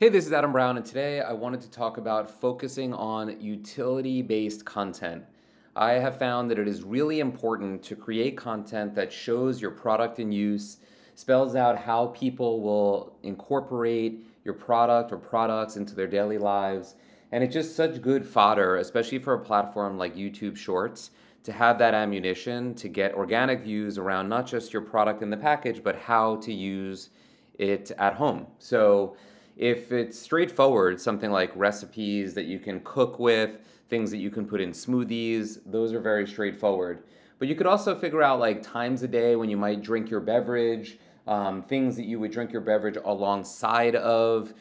Hey, this is Adam Brown, and today I wanted to talk about focusing on utility-based content. I have found that it is really important to create content that shows your product in use, spells out how people will incorporate your product or products into their daily lives, and it's just such good fodder, especially for a platform like YouTube Shorts, to have that ammunition to get organic views around not just your product in the package, but how to use it at home. So if it's straightforward, something like recipes that you can cook with, things that you can put in smoothies, those are very straightforward. But you could also figure out like times a day when you might drink your beverage, things that you would drink your beverage alongside of.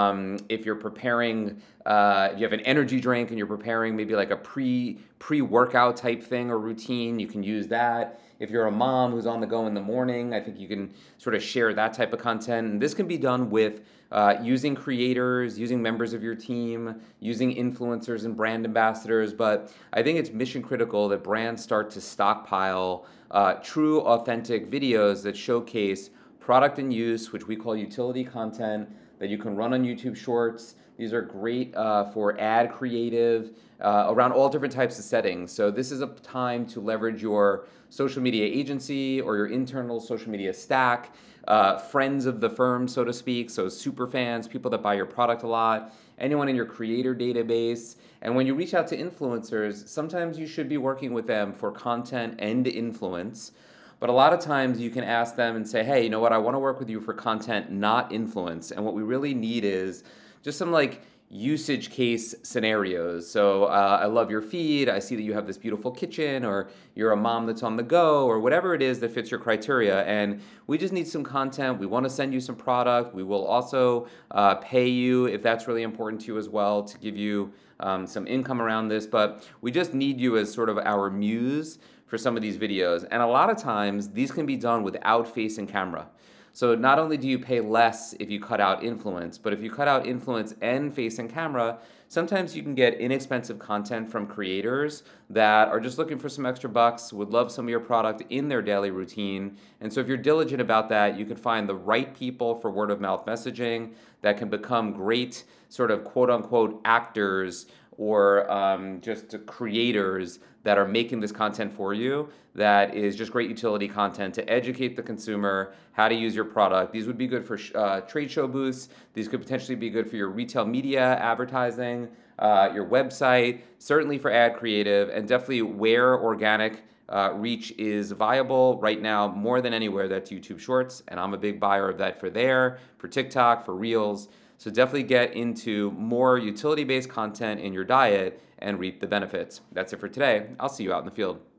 If you're preparing, if you have an energy drink and you're preparing maybe like a pre workout type thing or routine, you can use that. If you're a mom who's on the go in the morning, I think you can sort of share that type of content. And this can be done with using creators, using members of your team, using influencers and brand ambassadors. But I think it's mission critical that brands start to stockpile true, authentic videos that showcase product and use, which we call utility content, that you can run on YouTube Shorts. These are great for ad creative around all different types of settings. So this is a time to leverage your social media agency or your internal social media stack, friends of the firm, so to speak, so super fans, people that buy your product a lot, anyone in your creator database. And when you reach out to influencers, sometimes you should be working with them for content and influence. But a lot of times you can ask them and say, hey, you know what, I want to work with you for content, not influence. And what we really need is just some like usage case scenarios. So I love your feed. I see that you have this beautiful kitchen, or you're a mom that's on the go, or whatever it is that fits your criteria. And we just need some content. We want to send you some product. We will also pay you if that's really important to you as well, to give you some income around this. But we just need you as sort of our muse for some of these videos. And a lot of times these can be done without facing camera. So not only do you pay less if you cut out influence, but if you cut out influence and facing camera, sometimes you can get inexpensive content from creators that are just looking for some extra bucks, would love some of your product in their daily routine. And so if you're diligent about that, you can find the right people for word of mouth messaging that can become great sort of quote unquote actors or just creators that are making this content for you, that is just great utility content to educate the consumer how to use your product. These would be good for trade show booths. These could potentially be good for your retail media advertising, your website, certainly for ad creative, and definitely where organic reach is viable right now more than anywhere. That's YouTube Shorts, and I'm a big buyer of that for there, for TikTok, for Reels. So definitely get into more utility-based content in your diet and reap the benefits. That's it for today. I'll see you out in the field.